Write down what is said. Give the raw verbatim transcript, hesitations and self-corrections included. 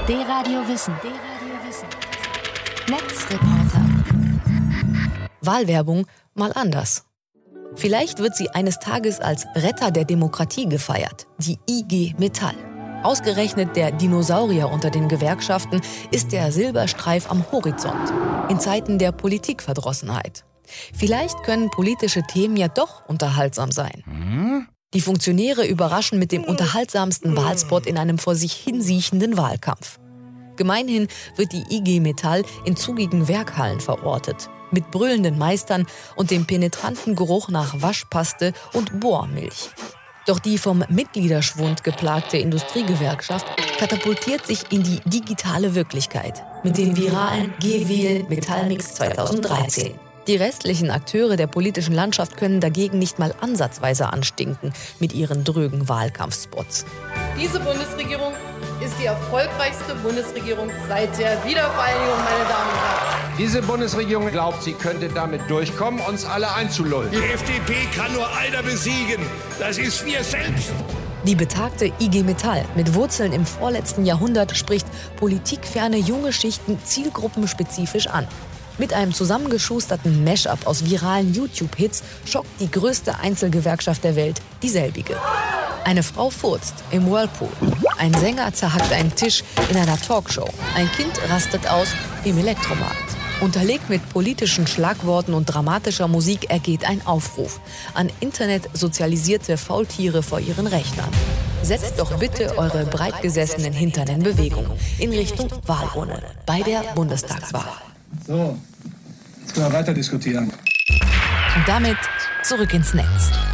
D-Radio Wissen. D-Radio Wissen. Netzreporter. Wahlwerbung mal anders. Vielleicht wird sie eines Tages als Retter der Demokratie gefeiert, die I G Metall. Ausgerechnet der Dinosaurier unter den Gewerkschaften ist der Silberstreif am Horizont, in Zeiten der Politikverdrossenheit. Vielleicht können politische Themen ja doch unterhaltsam sein. Hm? Die Funktionäre überraschen mit dem unterhaltsamsten Wahlspot in einem vor sich hinsiechenden Wahlkampf. Gemeinhin wird die I G Metall in zugigen Werkhallen verortet, mit brüllenden Meistern und dem penetranten Geruch nach Waschpaste und Bohrmilch. Doch die vom Mitgliederschwund geplagte Industriegewerkschaft katapultiert sich in die digitale Wirklichkeit mit dem viralen G-Wähl Metallmix zweitausenddreizehn. Die restlichen Akteure der politischen Landschaft können dagegen nicht mal ansatzweise anstinken mit ihren drögen Wahlkampfspots. Diese Bundesregierung ist die erfolgreichste Bundesregierung seit der Wiedervereinigung, meine Damen und Herren. Diese Bundesregierung glaubt, sie könnte damit durchkommen, uns alle einzulullen. Die F D P kann nur einer besiegen. Das ist wir selbst. Die betagte I G Metall mit Wurzeln im vorletzten Jahrhundert spricht politikferne junge Schichten zielgruppenspezifisch an. Mit einem zusammengeschusterten Mash-up aus viralen YouTube-Hits schockt die größte Einzelgewerkschaft der Welt dieselbige. Eine Frau furzt im Whirlpool. Ein Sänger zerhackt einen Tisch in einer Talkshow. Ein Kind rastet aus im Elektromarkt. Unterlegt mit politischen Schlagworten und dramatischer Musik ergeht ein Aufruf an internetsozialisierte Faultiere vor ihren Rechnern. Setzt doch bitte eure breitgesessenen Hintern in Bewegung in Richtung Wahlurne bei der Bundestagswahl. So, jetzt können wir weiter diskutieren. Und damit zurück ins Netz.